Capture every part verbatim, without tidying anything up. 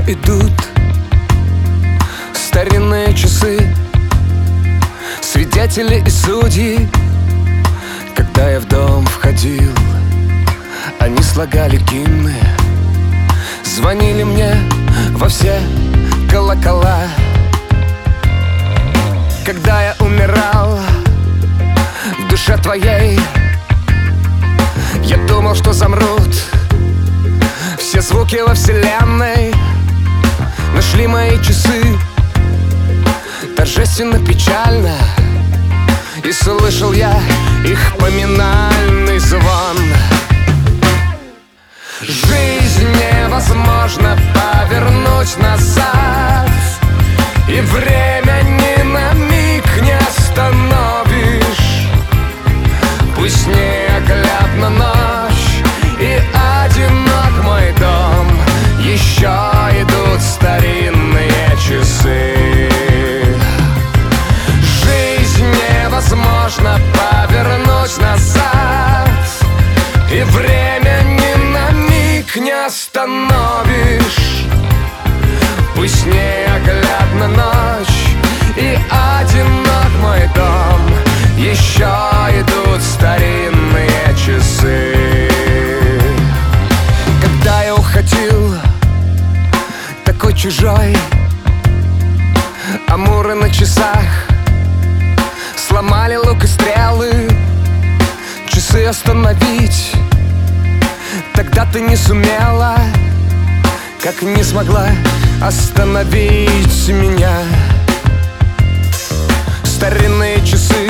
идут старинные часы, свидетели и судьи. Когда я в дом входил, они слагали гимны, звонили мне во все колокола. Когда я умирал в душе твоей, я думал, что замрут все звуки во вселенной. Нашли мои часы торжественно, печально, и слышал я их поминальный звон. Жизнь невозможно повернуть назад, и время ни на миг не остановишь. Пусть неоглядна ночь и одинок мой дом, еще идут старинные часы. Жизнь невозможно повернуть назад, и время ни на миг не остановишь. Пусть неоглядна ночь и одинок мой дом, еще идут старинные часы. Когда я уходил, такой чужой, амуры на часах сломали лук и стрелы. Часы остановить тогда ты не сумела, как не смогла остановить меня. Старинные часы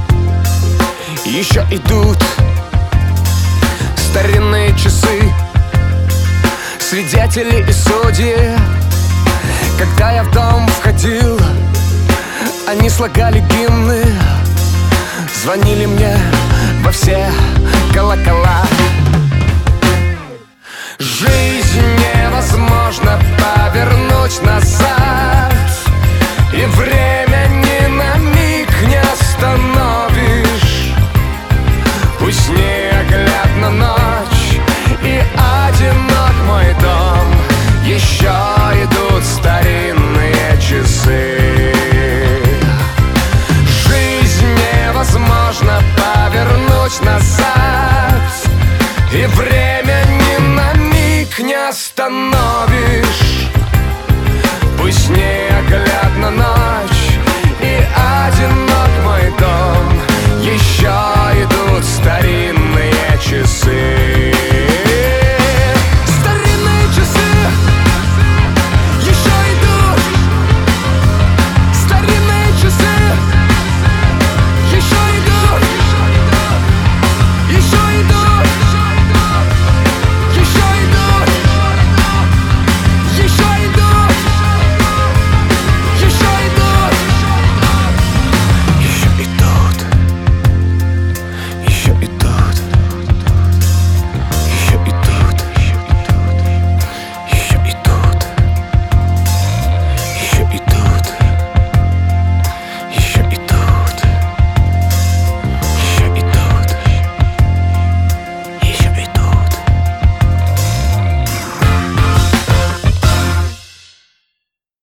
еще идут, старинные часы, свидетели и судьи. Когда я в дом входил, они слагали гимны, звонили мне во все колокола. Жизнь невозможно повернуть назад, и время ни на миг не остановишь. Пусть неоглядна ночь и одинок мой дом, еще идут старинные часы. Жизнь невозможно повернуть назад, и время ни на миг не остановишь.